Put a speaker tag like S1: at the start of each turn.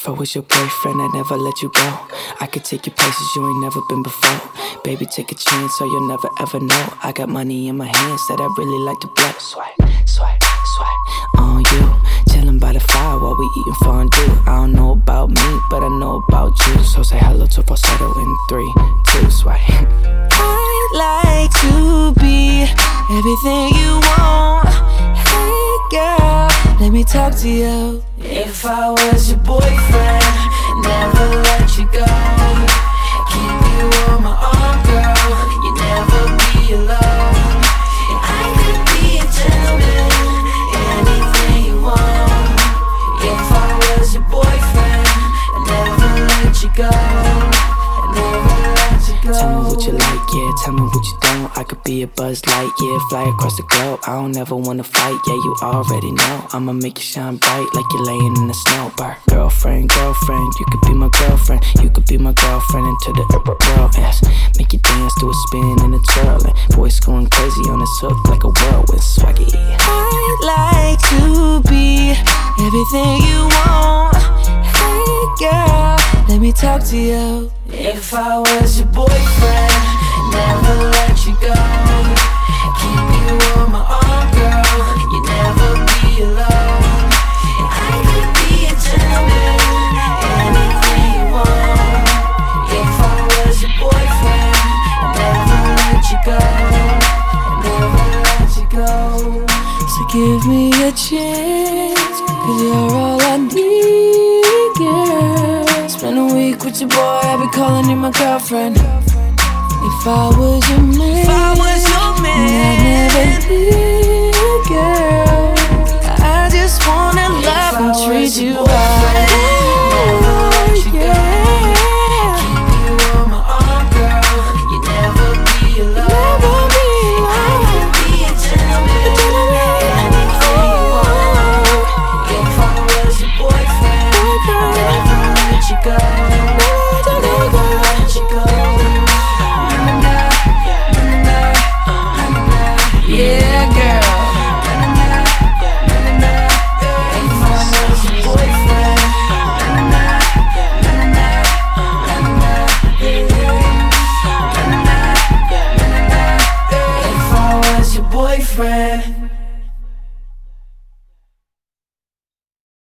S1: If I was your boyfriend, I'd never let you go. I could take you places you ain't never been before. Baby, take a chance so you'll never ever know. I got money in my hands that I really like to blow. Swipe, swipe, swipe on you. Chillin' by the fire while we eatin' fondue. I don't know about me, but I know about you. So say hello to falsetto in 3, 2, swipe. I'd like to be everything you want. Hey girl, let me talk to you. If I was your boyfriend, never let you go. Keep you on my arm, girl. You never be alone. And I could be a gentleman, anything you want. If I was your boyfriend, I'd never let you go. I'd never let you go. Tell me what you like, yeah, tell me what you don't. I could be a Buzz Light, yeah, fly across the globe. I don't ever wanna fight, yeah, you already know. I'ma make you shine bright like you're laying in the snow. Girlfriend, girlfriend, you could be my girlfriend. You could be my girlfriend into the world, yes. Make you dance to a spin and a twirl. And voice going crazy on this hook like a whirlwind swaggy. I'd like to be everything you want. Hey girl, let me talk to you. If I was your boyfriend, never let you go. Keep you on my arm, girl. You never be alone. And I could be a gentleman, anything you want. If I was your boyfriend, I'd never let you go. I'd never let you go. So give me a chance, 'cause you're all I need, girl. Spend a week with your boy, I'll be calling you my girlfriend. If I was your man, I'd never leave.